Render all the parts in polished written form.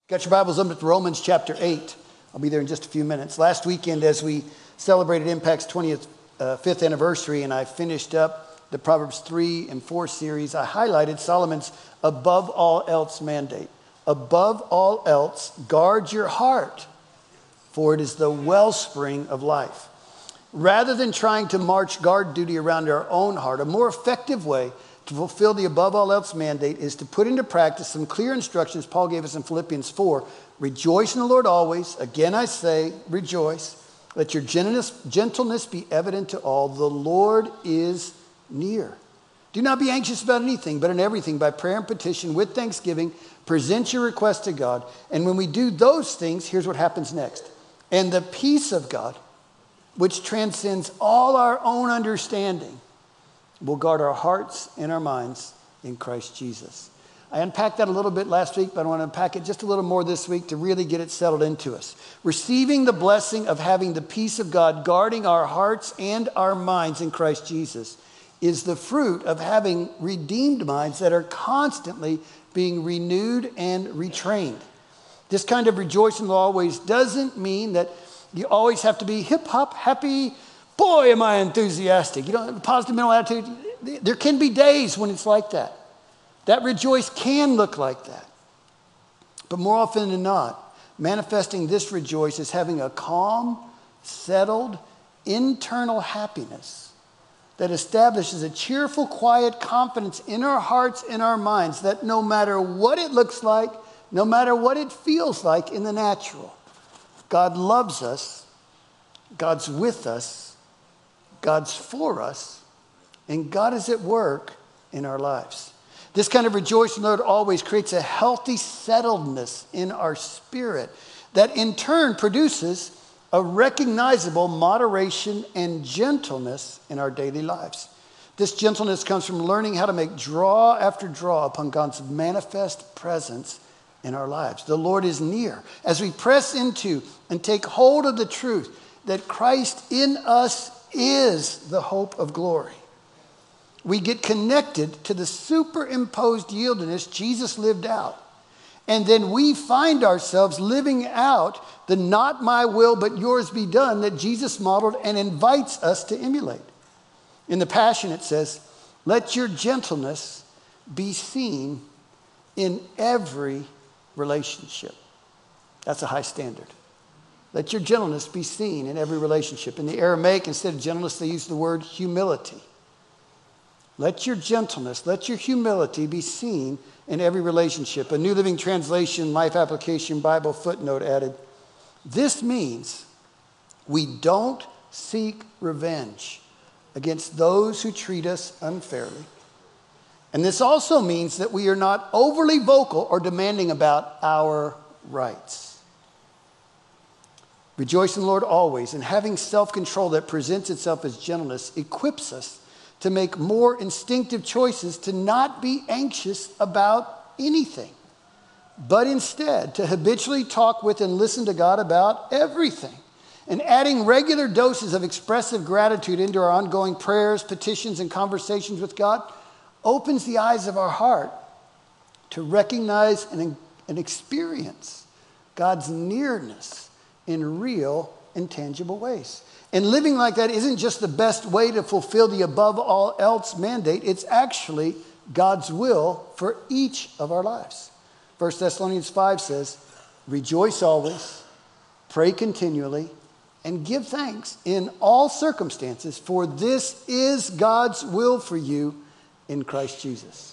Got your Bibles open to Romans chapter 8. I'll be there in just a few minutes. Last weekend, as we celebrated Impact's 25th anniversary, and I finished up the Proverbs 3 and 4 series, I highlighted Solomon's above all else mandate. Above all else, guard your heart, for it is the wellspring of life. Rather than trying to march guard duty around our own heart, a more effective way to fulfill the above all else mandate is to put into practice some clear instructions Paul gave us in Philippians 4. Rejoice in the Lord always. Again, I say, rejoice. Let your gentleness be evident to all. The Lord is near. Do not be anxious about anything, but in everything, by prayer and petition, with thanksgiving, present your request to God. And when we do those things, here's what happens next. And the peace of God, which transcends all our own understanding, will guard our hearts and our minds in Christ Jesus. I unpacked that a little bit last week, but I want to unpack it just a little more this week to really get it settled into us. Receiving the blessing of having the peace of God guarding our hearts and our minds in Christ Jesus is the fruit of having redeemed minds that are constantly being renewed and retrained. This kind of rejoicing always doesn't mean that you always have to be hip-hop, happy. Boy, am I enthusiastic. You know, positive mental attitude. There can be days when it's like that. That rejoice can look like that. But more often than not, manifesting this rejoice is having a calm, settled, internal happiness that establishes a cheerful, quiet confidence in our hearts and our minds that no matter what it looks like, no matter what it feels like in the natural, God loves us, God's with us, God's for us, and God is at work in our lives. This kind of rejoicing, Lord, always creates a healthy settledness in our spirit that in turn produces a recognizable moderation and gentleness in our daily lives. This gentleness comes from learning how to make draw after draw upon God's manifest presence in our lives. The Lord is near. As we press into and take hold of the truth that Christ in us is the hope of glory, we get connected to the superimposed yieldedness Jesus lived out. And then we find ourselves living out the not my will but yours be done that Jesus modeled and invites us to emulate. In the Passion it says, let your gentleness be seen in every relationship. That's a high standard. Let your gentleness be seen in every relationship. In the Aramaic, instead of gentleness, they use the word humility. Let your gentleness, let your humility be seen in every relationship. A New Living Translation, Life Application Bible footnote added, this means we don't seek revenge against those who treat us unfairly. And this also means that we are not overly vocal or demanding about our rights. Rejoice in the Lord always, and having self-control that presents itself as gentleness equips us to make more instinctive choices to not be anxious about anything, but instead to habitually talk with and listen to God about everything. And adding regular doses of expressive gratitude into our ongoing prayers, petitions, and conversations with God opens the eyes of our heart to recognize and experience God's nearness in real and tangible ways. And living like that isn't just the best way to fulfill the above all else mandate. It's actually God's will for each of our lives. 1 Thessalonians 5 says, rejoice always, pray continually, and give thanks in all circumstances, for this is God's will for you in Christ Jesus.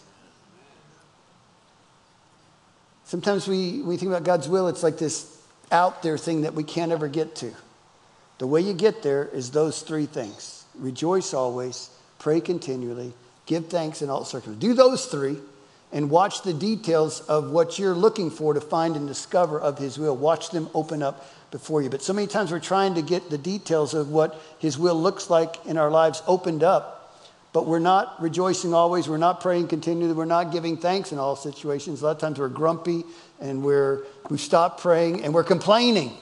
Sometimes we think about God's will, it's like this out there thing that we can't ever get to. The way you get there is those three things. Rejoice always, pray continually, give thanks in all circumstances. Do those three and watch the details of what you're looking for to find and discover of his will. Watch them open up before you. But so many times we're trying to get the details of what his will looks like in our lives opened up, but we're not rejoicing always. We're not praying continually. We're not giving thanks in all situations. A lot of times we're grumpy and we've stopped praying and we're complaining.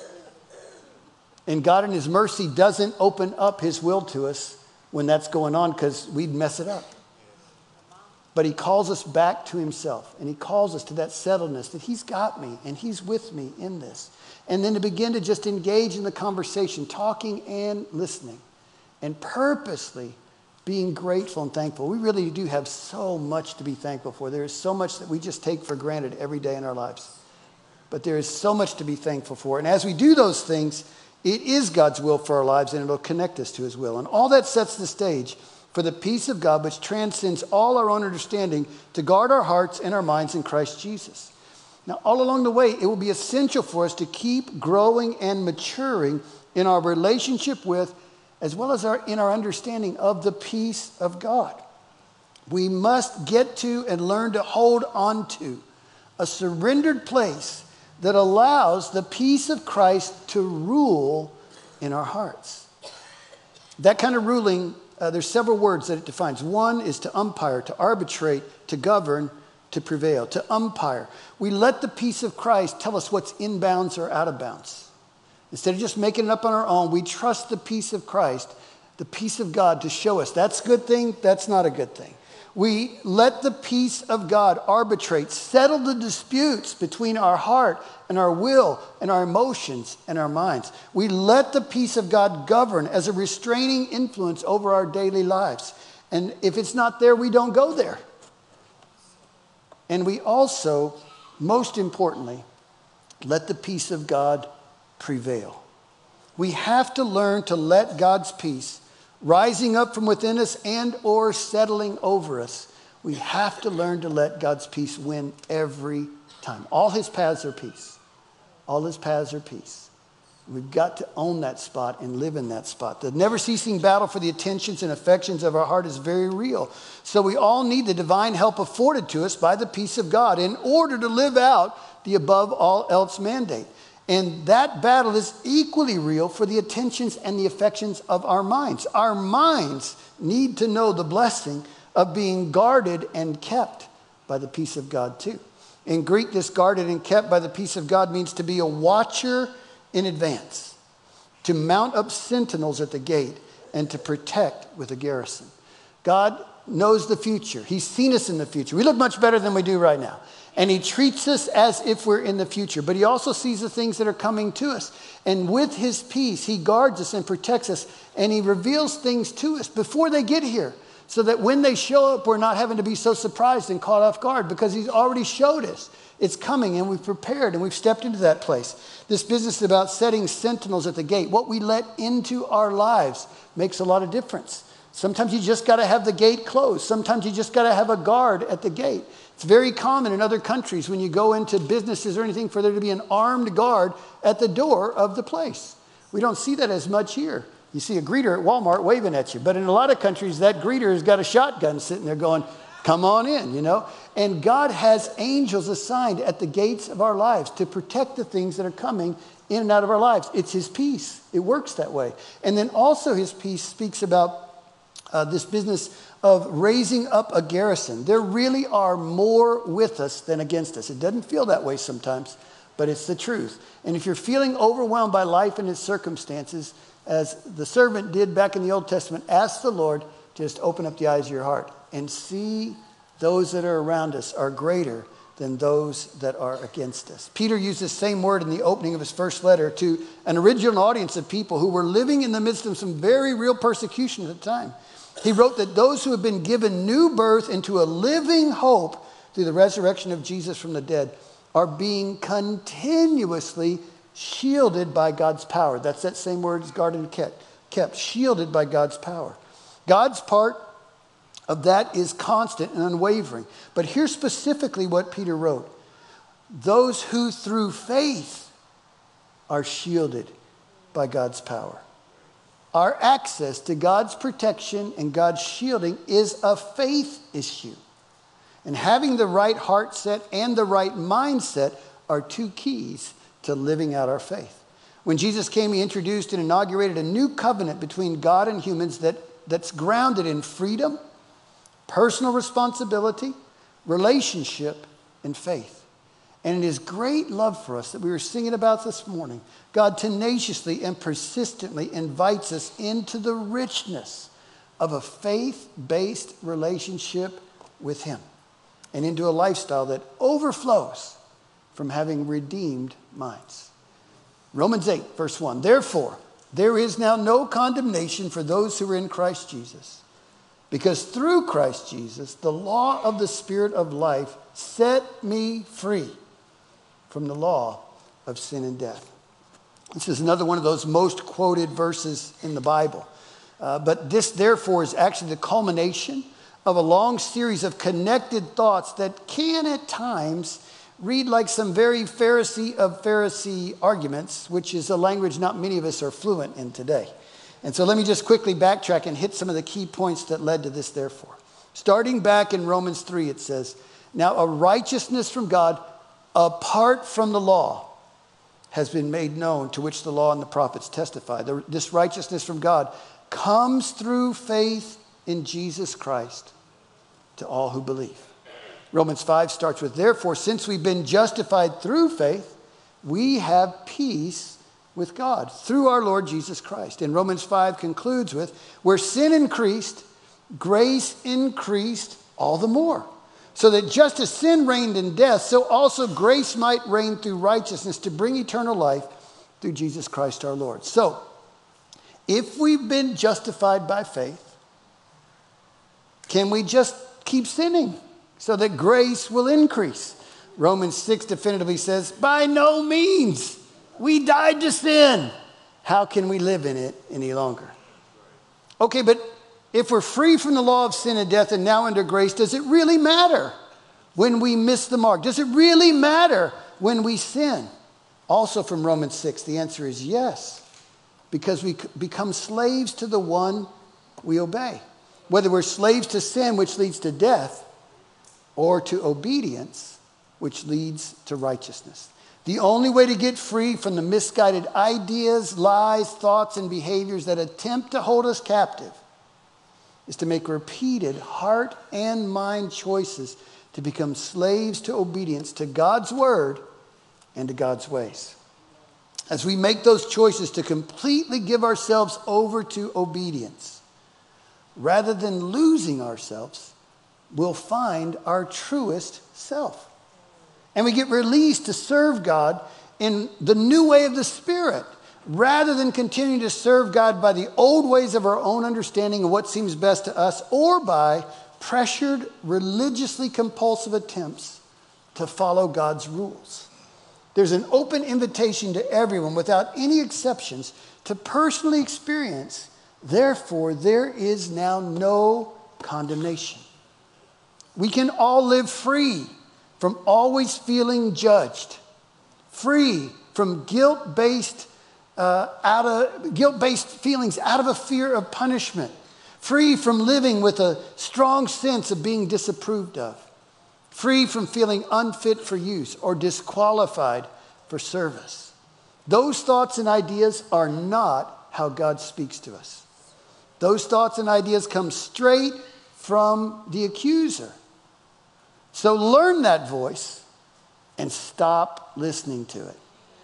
And God in his mercy doesn't open up his will to us when that's going on because we'd mess it up. But he calls us back to himself, and he calls us to that settledness that he's got me and he's with me in this. And then to begin to just engage in the conversation, talking and listening, and purposely being grateful and thankful. We really do have so much to be thankful for. There is so much that we just take for granted every day in our lives. But there is so much to be thankful for. And as we do those things, it is God's will for our lives, and it'll connect us to his will. And all that sets the stage for the peace of God, which transcends all our own understanding, to guard our hearts and our minds in Christ Jesus. Now, all along the way, it will be essential for us to keep growing and maturing in our relationship with, as well as in our understanding of the peace of God. We must get to and learn to hold on to a surrendered place that allows the peace of Christ to rule in our hearts. That kind of ruling, there's several words that it defines. One is to umpire, to arbitrate, to govern, to prevail, to umpire. We let the peace of Christ tell us what's in bounds or out of bounds. Instead of just making it up on our own, we trust the peace of Christ, the peace of God, to show us that's a good thing, that's not a good thing. We let the peace of God arbitrate, settle the disputes between our heart and our will and our emotions and our minds. We let the peace of God govern as a restraining influence over our daily lives. And if it's not there, we don't go there. And we also, most importantly, let the peace of God prevail. We have to learn to let God's peace rising up from within us and or settling over us. We have to learn to let God's peace win every time. All his paths are peace. All his paths are peace. We've got to own that spot and live in that spot. The never-ceasing battle for the attentions and affections of our heart is very real. So we all need the divine help afforded to us by the peace of God in order to live out the above all else mandate. And that battle is equally real for the attentions and the affections of our minds. Our minds need to know the blessing of being guarded and kept by the peace of God too. In Greek, this guarded and kept by the peace of God means to be a watcher in advance, to mount up sentinels at the gate, and to protect with a garrison. God knows the future. He's seen us in the future. We look much better than we do right now. And he treats us as if we're in the future. But he also sees the things that are coming to us. And with his peace, he guards us and protects us. And he reveals things to us before they get here, so that when they show up, we're not having to be so surprised and caught off guard, because he's already showed us it's coming, and we've prepared and we've stepped into that place. This business about setting sentinels at the gate, what we let into our lives, makes a lot of difference. Sometimes you just got to have the gate closed. Sometimes you just got to have a guard at the gate. It's very common in other countries when you go into businesses or anything for there to be an armed guard at the door of the place. We don't see that as much here. You see a greeter at Walmart waving at you. But in a lot of countries, that greeter has got a shotgun sitting there going, come on in, you know. And God has angels assigned at the gates of our lives to protect the things that are coming in and out of our lives. It's his peace. It works that way. And then also his peace speaks about this business of raising up a garrison. There really are more with us than against us. It doesn't feel that way sometimes, but it's the truth. And if you're feeling overwhelmed by life and its circumstances, as the servant did back in the Old Testament, ask the Lord to just open up the eyes of your heart and see those that are around us are greater than those that are against us. Peter used the same word in the opening of his first letter to an original audience of people who were living in the midst of some very real persecution at the time. He wrote that those who have been given new birth into a living hope through the resurrection of Jesus from the dead are being continuously shielded by God's power. That's that same word as guarded and kept, shielded by God's power. God's part of that is constant and unwavering. But here's specifically what Peter wrote. Those who through faith are shielded by God's power. Our access to God's protection and God's shielding is a faith issue. And having the right heart set and the right mindset are two keys to living out our faith. When Jesus came, he introduced and inaugurated a new covenant between God and humans that's grounded in freedom, personal responsibility, relationship, and faith. And in his great love for us that we were singing about this morning, God tenaciously and persistently invites us into the richness of a faith-based relationship with him and into a lifestyle that overflows from having redeemed minds. Romans 8, verse 1. Therefore, there is now no condemnation for those who are in Christ Jesus, because through Christ Jesus, the law of the Spirit of life set me free from the law of sin and death. This is another one of those most quoted verses in the Bible. But this, therefore, is actually the culmination of a long series of connected thoughts that can at times read like some very Pharisee of Pharisee arguments, which is a language not many of us are fluent in today. And so let me just quickly backtrack and hit some of the key points that led to this therefore. Starting back in Romans 3, it says, now a righteousness from God apart from the law has been made known, to which the law and the prophets testify. This righteousness from God comes through faith in Jesus Christ to all who believe. Romans 5 starts with, therefore, since we've been justified through faith, we have peace with God through our Lord Jesus Christ. And Romans 5 concludes with, where sin increased, grace increased all the more. So that just as sin reigned in death, so also grace might reign through righteousness to bring eternal life through Jesus Christ our Lord. So, if we've been justified by faith, can we just keep sinning so that grace will increase? Romans 6 definitively says, by no means. We died to sin. How can we live in it any longer? Okay, but if we're free from the law of sin and death and now under grace, does it really matter when we miss the mark? Does it really matter when we sin? Also from Romans 6, the answer is yes, because we become slaves to the one we obey. Whether we're slaves to sin, which leads to death, or to obedience, which leads to righteousness. The only way to get free from the misguided ideas, lies, thoughts, and behaviors that attempt to hold us captive is to make repeated heart and mind choices to become slaves to obedience to God's word and to God's ways. As we make those choices to completely give ourselves over to obedience, rather than losing ourselves, we'll find our truest self. And we get released to serve God in the new way of the Spirit, rather than continuing to serve God by the old ways of our own understanding of what seems best to us, or by pressured, religiously compulsive attempts to follow God's rules. There's an open invitation to everyone, without any exceptions, to personally experience, therefore, there is now no condemnation. We can all live free from always feeling judged, free from guilt-based feelings out of a fear of punishment, free from living with a strong sense of being disapproved of, free from feeling unfit for use or disqualified for service. Those thoughts and ideas are not how God speaks to us. Those thoughts and ideas come straight from the accuser. So learn that voice and stop listening to it.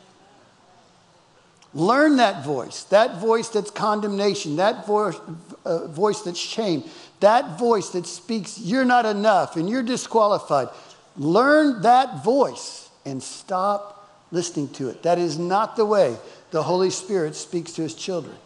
Learn that voice that's condemnation, that voice that's shame, that voice that speaks, you're not enough and you're disqualified. Learn that voice and stop listening to it. That is not the way the Holy Spirit speaks to his children.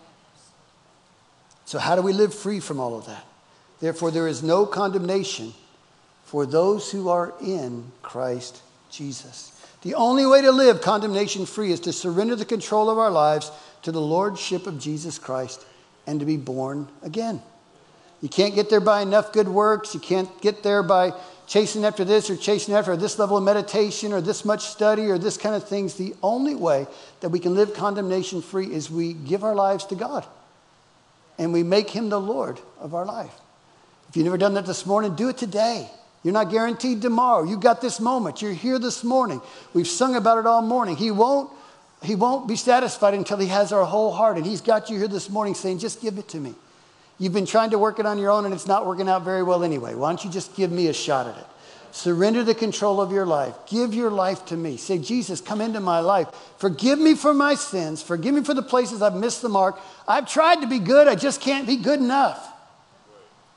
So how do we live free from all of that? Therefore, there is no condemnation for those who are in Christ Jesus. The only way to live condemnation-free is to surrender the control of our lives to the lordship of Jesus Christ and to be born again. You can't get there by enough good works. You can't get there by chasing after this or chasing after this level of meditation or this much study or this kind of things. The only way that we can live condemnation-free is we give our lives to God and we make him the Lord of our life. If you've never done that this morning, do it today. You're not guaranteed tomorrow. You got this moment. You're here this morning. We've sung about it all morning. He won't be satisfied until he has our whole heart. And he's got you here this morning saying, just give it to me. You've been trying to work it on your own and it's not working out very well anyway. Why don't you just give me a shot at it? Surrender the control of your life. Give your life to me. Say, Jesus, come into my life. Forgive me for my sins. Forgive me for the places I've missed the mark. I've tried to be good. I just can't be good enough.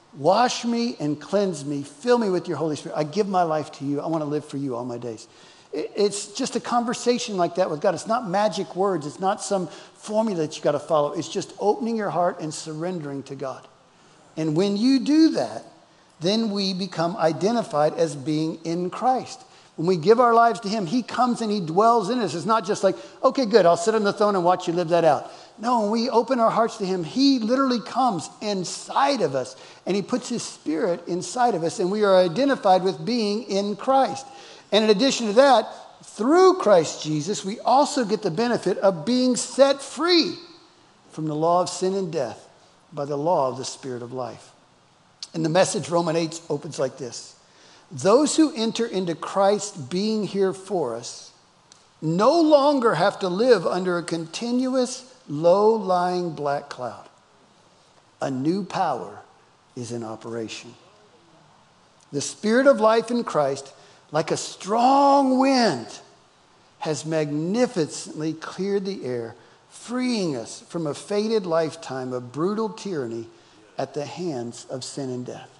Wash me and cleanse me. Fill me with your Holy Spirit. I give my life to you. I want to live for you all my days. It's just a conversation like that with God. It's not magic words. It's not some formula that you got to follow. It's just opening your heart and surrendering to God. And when you do that, then we become identified as being in Christ. When we give our lives to him, he comes and he dwells in us. It's not just like, okay, good, I'll sit on the throne and watch you live that out. No, when we open our hearts to him, he literally comes inside of us and he puts his spirit inside of us, and we are identified with being in Christ. And in addition to that, through Christ Jesus, we also get the benefit of being set free from the law of sin and death by the law of the Spirit of life. And the Message, Romans 8, opens like this. Those who enter into Christ being here for us no longer have to live under a continuous, low-lying black cloud. A new power is in operation. The Spirit of life in Christ, like a strong wind, has magnificently cleared the air, freeing us from a fated lifetime of brutal tyranny at the hands of sin and death.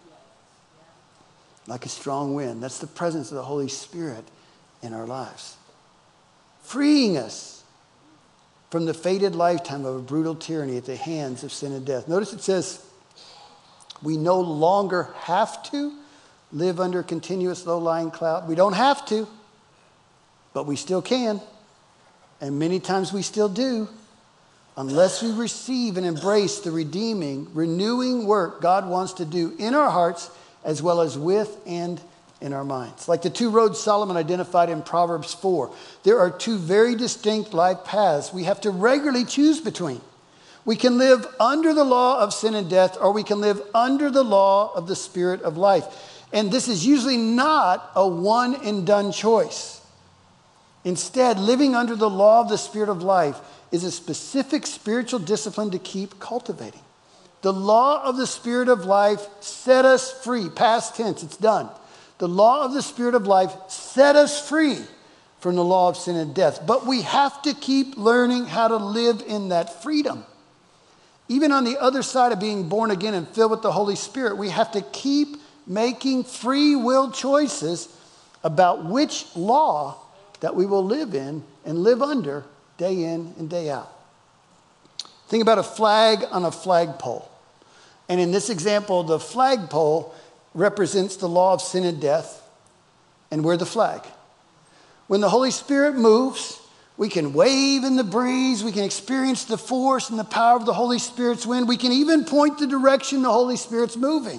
Like a strong wind. That's the presence of the Holy Spirit in our lives. Freeing us from the fated lifetime of a brutal tyranny at the hands of sin and death. Notice it says, we no longer have to live under a continuous low-lying cloud. We don't have to, but we still can. And many times we still do, unless we receive and embrace the redeeming, renewing work God wants to do in our hearts, as well as with and in our minds. Like the two roads Solomon identified in Proverbs 4, there are two very distinct life paths we have to regularly choose between. We can live under the law of sin and death, or we can live under the law of the Spirit of life. And this is usually not a one and done choice. Instead, living under the law of the Spirit of life is a specific spiritual discipline to keep cultivating. The law of the Spirit of life set us free. Past tense, it's done. The law of the Spirit of life set us free from the law of sin and death. But we have to keep learning how to live in that freedom. Even on the other side of being born again and filled with the Holy Spirit, we have to keep making free will choices about which law that we will live in and live under day in and day out. Think about a flag on a flagpole. And in this example, the flagpole represents the law of sin and death, and we're the flag. When the Holy Spirit moves, we can wave in the breeze, we can experience the force and the power of the Holy Spirit's wind, we can even point the direction the Holy Spirit's moving.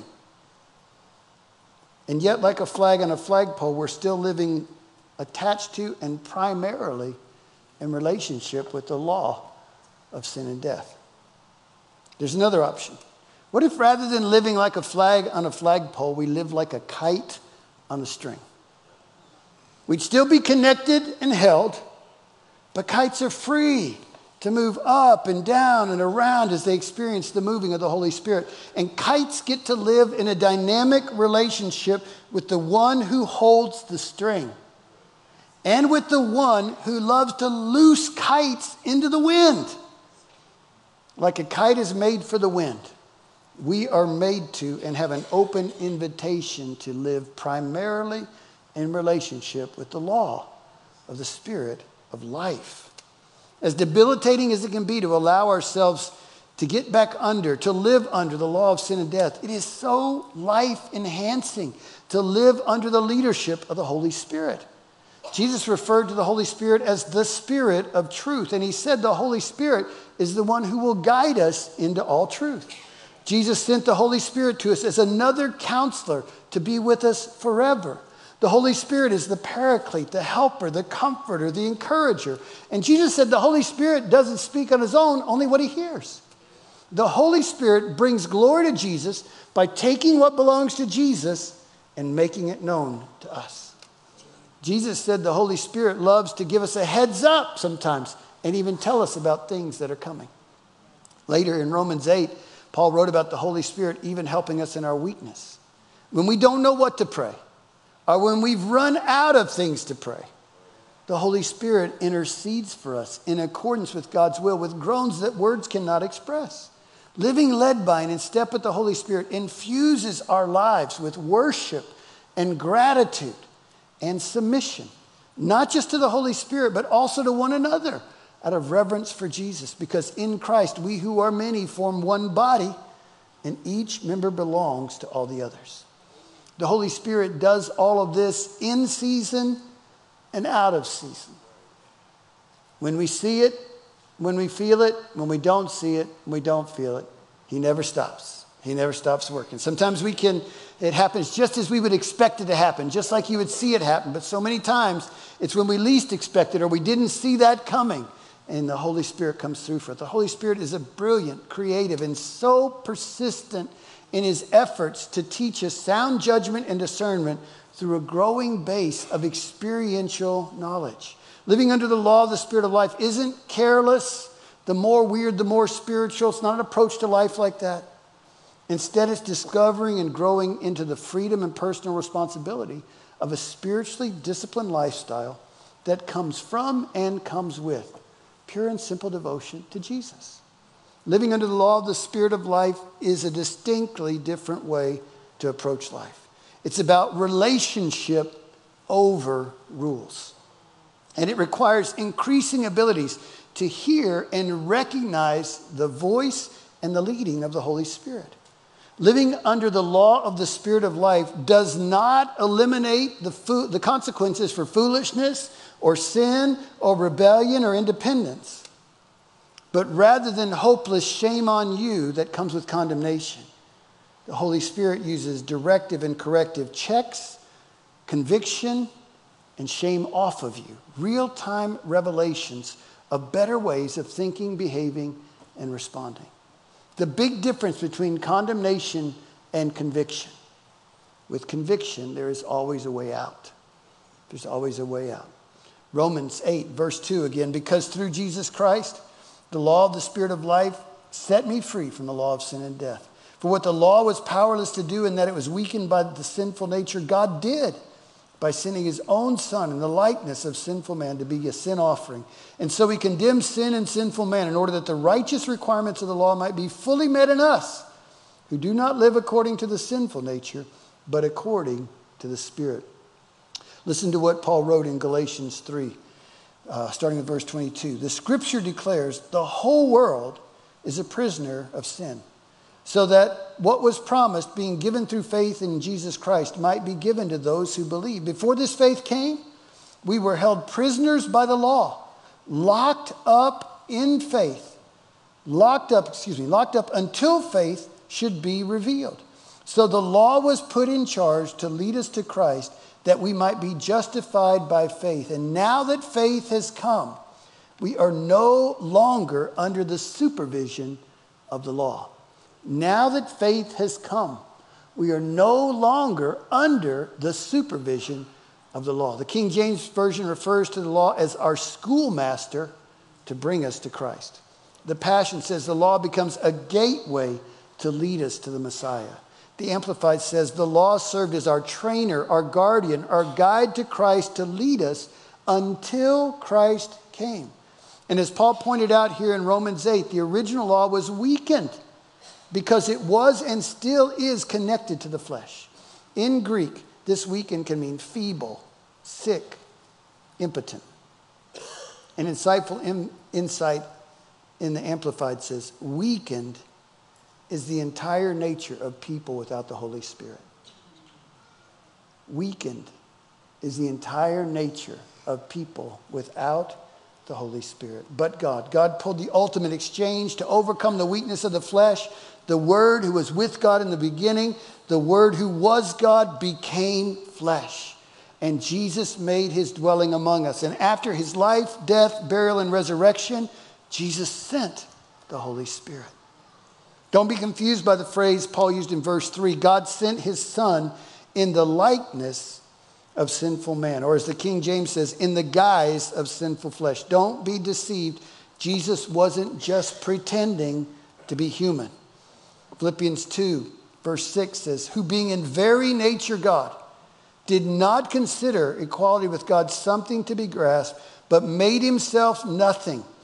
And yet, like a flag on a flagpole, we're still living attached to and primarily in relationship with the law of sin and death. There's another option. What if rather than living like a flag on a flagpole, we live like a kite on a string? We'd still be connected and held, but kites are free to move up and down and around as they experience the moving of the Holy Spirit. And kites get to live in a dynamic relationship with the one who holds the string and with the one who loves to loose kites into the wind. Like a kite is made for the wind, we are made to and have an open invitation to live primarily in relationship with the law of the Spirit of life. As debilitating as it can be to allow ourselves to get back under, to live under the law of sin and death, it is so life-enhancing to live under the leadership of the Holy Spirit. Jesus referred to the Holy Spirit as the Spirit of truth, and he said the Holy Spirit is the one who will guide us into all truth. Jesus sent the Holy Spirit to us as another counselor to be with us forever. The Holy Spirit is the paraclete, the helper, the comforter, the encourager. And Jesus said the Holy Spirit doesn't speak on his own, only what he hears. The Holy Spirit brings glory to Jesus by taking what belongs to Jesus and making it known to us. Jesus said the Holy Spirit loves to give us a heads up sometimes and even tell us about things that are coming. Later in Romans 8, Paul wrote about the Holy Spirit even helping us in our weakness. When we don't know what to pray, or when we've run out of things to pray, the Holy Spirit intercedes for us in accordance with God's will with groans that words cannot express. Living led by and in step with the Holy Spirit infuses our lives with worship and gratitude and submission, not just to the Holy Spirit, but also to one another out of reverence for Jesus. Because in Christ, we who are many form one body, and each member belongs to all the others. The Holy Spirit does all of this in season and out of season. When we see it, when we feel it, when we don't see it, when we don't feel it, he never stops. He never stops working. Sometimes it happens just as we would expect it to happen, just like you would see it happen. But so many times, it's when we least expect it or we didn't see that coming, and the Holy Spirit comes through for it. The Holy Spirit is a brilliant, creative, and so persistent in his efforts to teach us sound judgment and discernment through a growing base of experiential knowledge. Living under the law of the Spirit of life isn't careless. The more weird, the more spiritual. It's not an approach to life like that. Instead, it's discovering and growing into the freedom and personal responsibility of a spiritually disciplined lifestyle that comes from and comes with pure and simple devotion to Jesus. Living under the law of the Spirit of life is a distinctly different way to approach life. It's about relationship over rules. And it requires increasing abilities to hear and recognize the voice and the leading of the Holy Spirit. Living under the law of the Spirit of life does not eliminate the consequences for foolishness or sin or rebellion or independence, but rather than hopeless shame on you that comes with condemnation, the Holy Spirit uses directive and corrective checks, conviction, and shame off of you. Real-time revelations of better ways of thinking, behaving, and responding. The big difference between condemnation and conviction. With conviction, there is always a way out. There's always a way out. Romans 8, verse 2 again, because through Jesus Christ, the law of the Spirit of life set me free from the law of sin and death. For what the law was powerless to do in that it was weakened by the sinful nature, God did by sending his own Son in the likeness of sinful man to be a sin offering. And so he condemned sin and sinful man in order that the righteous requirements of the law might be fully met in us, who do not live according to the sinful nature, but according to the Spirit. Listen to what Paul wrote in Galatians 3, starting at verse 22. The Scripture declares the whole world is a prisoner of sin, so that what was promised, being given through faith in Jesus Christ, might be given to those who believe. Before this faith came, we were held prisoners by the law, locked up until faith should be revealed. So the law was put in charge to lead us to Christ, that we might be justified by faith. And now that faith has come, we are no longer under the supervision of the law. Now that faith has come, we are no longer under the supervision of the law. The King James Version refers to the law as our schoolmaster to bring us to Christ. The Passion says the law becomes a gateway to lead us to the Messiah. The Amplified says the law served as our trainer, our guardian, our guide to Christ to lead us until Christ came. And as Paul pointed out here in Romans 8, the original law was weakened because it was and still is connected to the flesh. In Greek, this weakened can mean feeble, sick, impotent. An insightful insight in the Amplified says, weakened is the entire nature of people without the Holy Spirit. Weakened is the entire nature of people without the Holy Spirit. But God pulled the ultimate exchange to overcome the weakness of the flesh. The Word who was with God in the beginning, the Word who was God became flesh. And Jesus made his dwelling among us. And after his life, death, burial, and resurrection, Jesus sent the Holy Spirit. Don't be confused by the phrase Paul used in verse 3. God sent his Son in the likeness of sinful man. Or as the King James says, in the guise of sinful flesh. Don't be deceived. Jesus wasn't just pretending to be human. Philippians 2, verse 6 says, who being in very nature God, did not consider equality with God something to be grasped, but made himself nothing,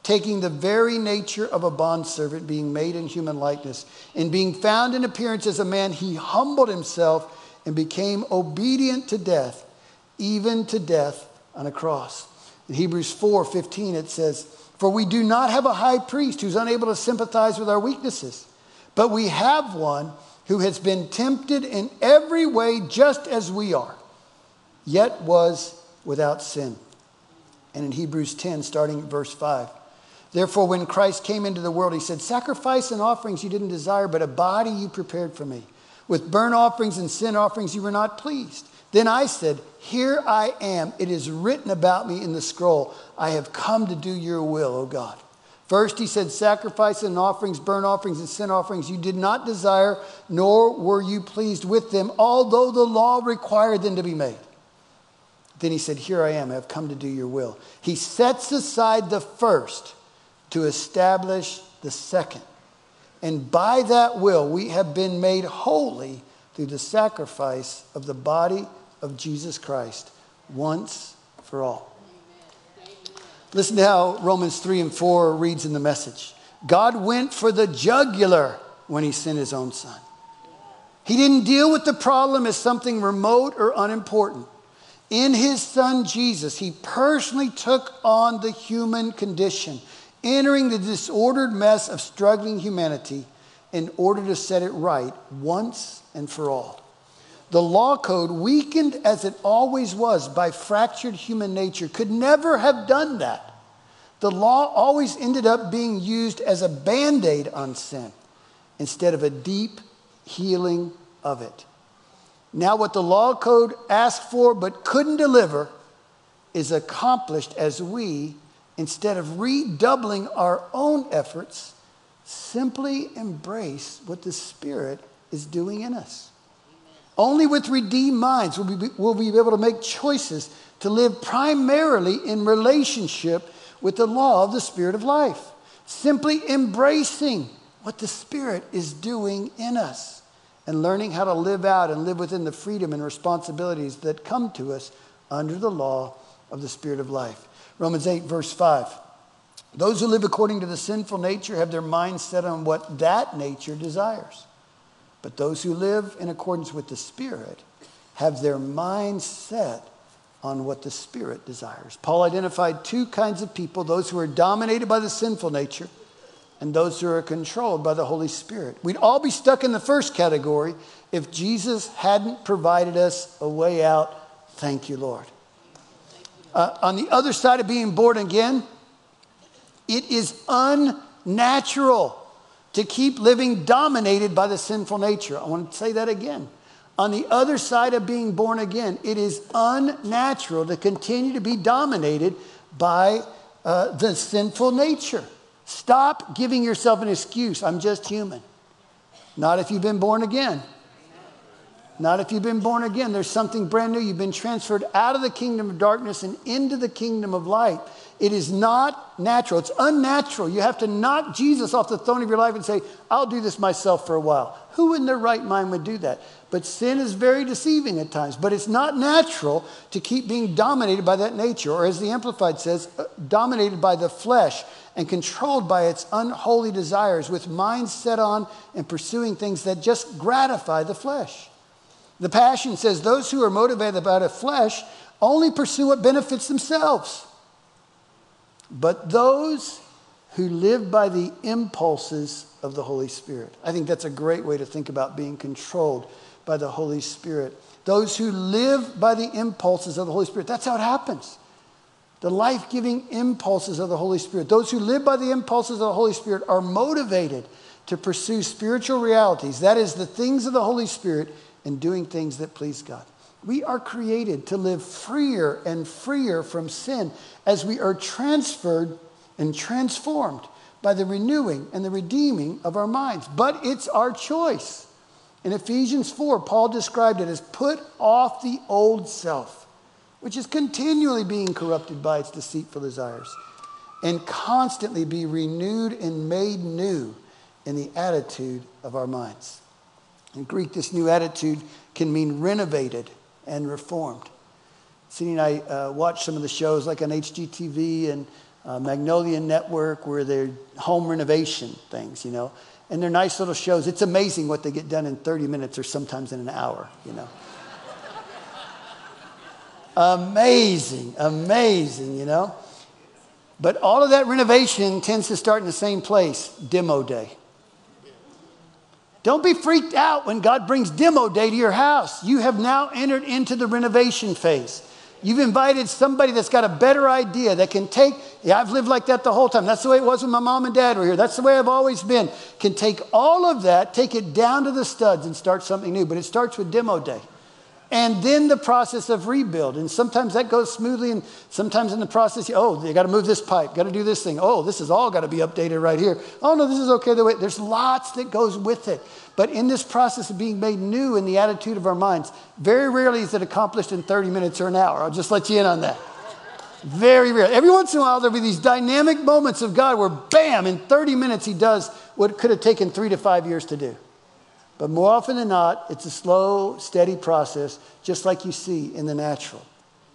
taking the very nature of a bondservant, being made in human likeness, and being found in appearance as a man, he humbled himself and became obedient to death, even to death on a cross. In Hebrews 4:15 it says, "For we do not have a high priest who's unable to sympathize with our weaknesses, but we have one who has been tempted in every way just as we are, yet was without sin." And in Hebrews 10, starting at verse 5, "Therefore, when Christ came into the world, he said, 'Sacrifice and offerings you didn't desire, but a body you prepared for me. With burnt offerings and sin offerings you were not pleased. Then I said, here I am. It is written about me in the scroll. I have come to do your will, O God.' First, he said, 'Sacrifice and offerings, burnt offerings and sin offerings you did not desire, nor were you pleased with them, although the law required them to be made.' Then he said, 'Here I am. I have come to do your will.' He sets aside the first to establish the second. And by that will, we have been made holy through the sacrifice of the body of Jesus Christ once for all." Listen to how Romans 3 and 4 reads in the Message. God went for the jugular when he sent his own son. He didn't deal with the problem as something remote or unimportant. In his son Jesus, he personally took on the human condition, entering the disordered mess of struggling humanity in order to set it right once and for all. The law code, weakened as it always was by fractured human nature, could never have done that. The law always ended up being used as a Band-Aid on sin instead of a deep healing of it. Now what the law code asked for but couldn't deliver is accomplished as we, instead of redoubling our own efforts, simply embrace what the Spirit is doing in us. Only with redeemed minds will we be able to make choices to live primarily in relationship with the law of the Spirit of life. Simply embracing what the Spirit is doing in us and learning how to live out and live within the freedom and responsibilities that come to us under the law of the Spirit of life. Romans 8, verse 5. "Those who live according to the sinful nature have their minds set on what that nature desires. But those who live in accordance with the Spirit have their minds set on what the Spirit desires." Paul identified two kinds of people: those who are dominated by the sinful nature and those who are controlled by the Holy Spirit. We'd all be stuck in the first category if Jesus hadn't provided us a way out. Thank you, Lord. On the other side of being born again, it is unnatural to keep living dominated by the sinful nature. I want to say that again. On the other side of being born again, it is unnatural to continue to be dominated by the sinful nature. Stop giving yourself an excuse. I'm just human. Not if you've been born again. Not if you've been born again. There's something brand new. You've been transferred out of the kingdom of darkness and into the kingdom of light. It is not natural. It's unnatural. You have to knock Jesus off the throne of your life and say, I'll do this myself for a while. Who in their right mind would do that? But sin is very deceiving at times. But it's not natural to keep being dominated by that nature. Or as the Amplified says, dominated by the flesh and controlled by its unholy desires, with minds set on and pursuing things that just gratify the flesh. The Passion says those who are motivated by the flesh only pursue what benefits themselves. But those who live by the impulses of the Holy Spirit. I think that's a great way to think about being controlled by the Holy Spirit. Those who live by the impulses of the Holy Spirit. That's how it happens. The life-giving impulses of the Holy Spirit. Those who live by the impulses of the Holy Spirit are motivated to pursue spiritual realities. That is, the things of the Holy Spirit, and doing things that please God. We are created to live freer and freer from sin as we are transferred and transformed by the renewing and the redeeming of our minds. But it's our choice. In Ephesians 4, Paul described it as put off the old self, which is continually being corrupted by its deceitful desires, and constantly be renewed and made new in the attitude of our minds. In Greek, this new attitude can mean renovated and reformed. Cindy and I watch some of the shows like on HGTV and Magnolia Network, where they're home renovation things, And they're nice little shows. It's amazing what they get done in 30 minutes or sometimes in an hour, Amazing, But all of that renovation tends to start in the same place, demo day. Don't be freaked out when God brings demo day to your house. You have now entered into the renovation phase. You've invited somebody that's got a better idea that can take, I've lived like that the whole time. That's the way it was when my mom and dad were here. That's the way I've always been. Can take all of that, take it down to the studs and start something new. But it starts with demo day. And then the process of rebuild. And sometimes that goes smoothly. And sometimes in the process, you got to move this pipe, got to do this thing. Oh, this has all got to be updated right here. Oh, no, this is okay. There's lots that goes with it. But in this process of being made new in the attitude of our minds, very rarely is it accomplished in 30 minutes or an hour. I'll just let you in on that. Very rare. Every once in a while, there'll be these dynamic moments of God where, bam, in 30 minutes, he does what could have taken 3 to 5 years to do. But more often than not, it's a slow, steady process, just like you see in the natural.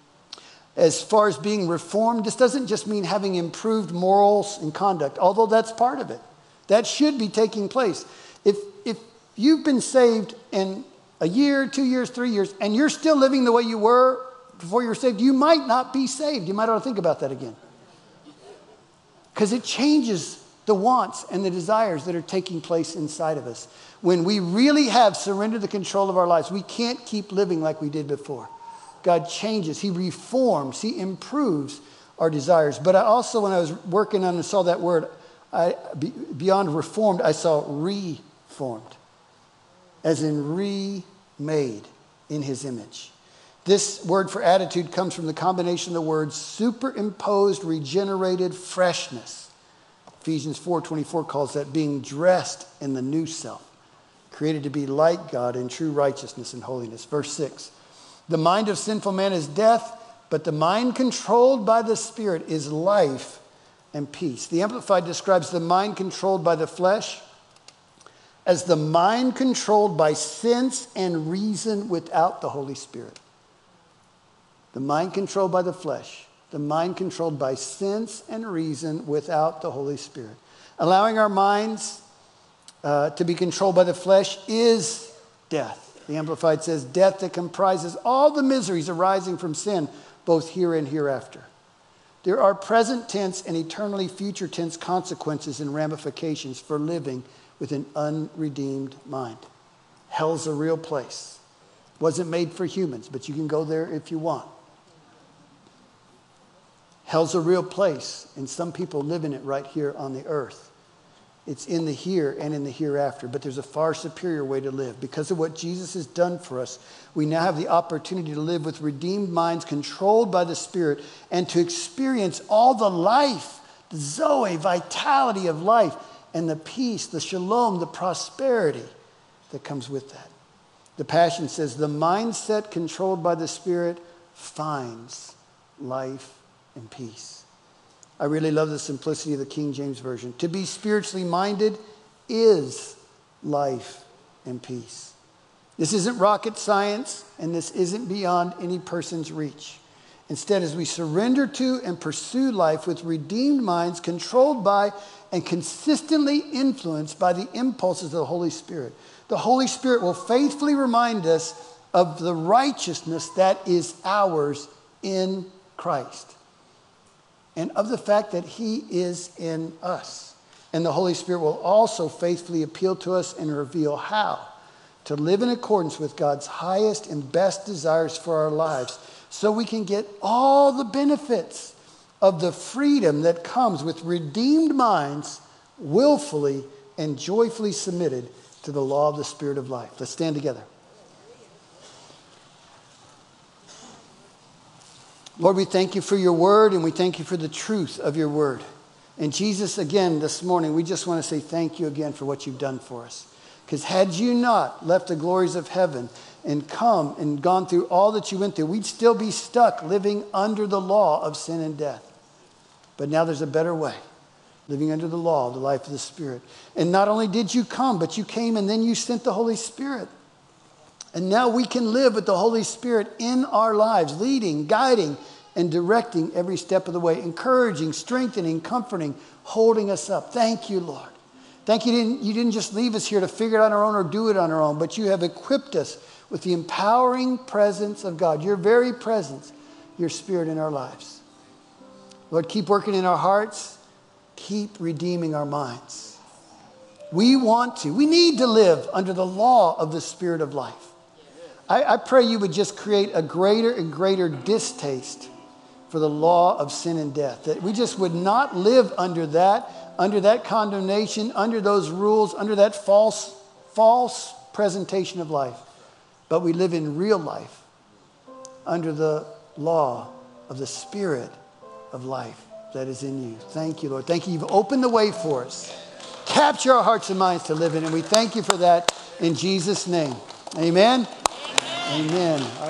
As far as being reformed, this doesn't just mean having improved morals and conduct, although that's part of it. That should be taking place. If you've been saved in a year, 2 years, 3 years, and you're still living the way you were before you were saved, you might not be saved. You might ought to think about that again. Because it changes the wants and the desires that are taking place inside of us. When we really have surrendered the control of our lives, we can't keep living like we did before. God changes. He reforms. He improves our desires. But I also, when I was working on and saw that word, beyond reformed, I saw reformed. As in remade in his image. This word for attitude comes from the combination of the words superimposed, regenerated freshness. Ephesians 4:24 calls that being dressed in the new self, created to be like God in true righteousness and holiness. Verse 6, the mind of sinful man is death, but the mind controlled by the Spirit is life and peace. The Amplified describes the mind controlled by the flesh as the mind controlled by sense and reason without the Holy Spirit. The mind controlled by the flesh. The mind controlled by sense and reason without the Holy Spirit. Allowing our minds to be controlled by the flesh is death. The Amplified says, death that comprises all the miseries arising from sin, both here and hereafter. There are present tense and eternally future tense consequences and ramifications for living with an unredeemed mind. Hell's a real place. Wasn't made for humans, but you can go there if you want. Hell's a real place, and some people live in it right here on the earth. It's in the here and in the hereafter, but there's a far superior way to live. Because of what Jesus has done for us, we now have the opportunity to live with redeemed minds controlled by the Spirit and to experience all the life, the Zoe, vitality of life, and the peace, the shalom, the prosperity that comes with that. The Passion says, the mindset controlled by the Spirit finds life and peace. I really love the simplicity of the King James Version. To be spiritually minded is life and peace. This isn't rocket science, and this isn't beyond any person's reach. Instead, as we surrender to and pursue life with redeemed minds controlled by and consistently influenced by the impulses of the Holy Spirit, the Holy Spirit will faithfully remind us of the righteousness that is ours in Christ and of the fact that he is in us. And the Holy Spirit will also faithfully appeal to us and reveal how to live in accordance with God's highest and best desires for our lives, so we can get all the benefits of the freedom that comes with redeemed minds willfully and joyfully submitted to the law of the Spirit of life. Let's stand together. Lord, we thank you for your word, and we thank you for the truth of your word. And Jesus, again, this morning, we just want to say thank you again for what you've done for us. Because had you not left the glories of heaven and come and gone through all that you went through, we'd still be stuck living under the law of sin and death. But now there's a better way, living under the law of the life of the Spirit. And not only did you come, but you came and then you sent the Holy Spirit. And now we can live with the Holy Spirit in our lives, leading, guiding, and directing every step of the way, encouraging, strengthening, comforting, holding us up. Thank you, Lord. Thank you, you didn't just leave us here to figure it out on our own or do it on our own, but you have equipped us with the empowering presence of God, your very presence, your Spirit in our lives. Lord, keep working in our hearts. Keep redeeming our minds. We need to live under the law of the Spirit of life. I pray you would just create a greater and greater distaste for the law of sin and death, that we just would not live under that condemnation, under those rules, under that false presentation of life, but we live in real life under the law of the Spirit of life that is in you. Thank you, Lord. Thank you. You've opened the way for us. Capture our hearts and minds to live in, and we thank you for that in Jesus' name. Amen. Amen. Amen.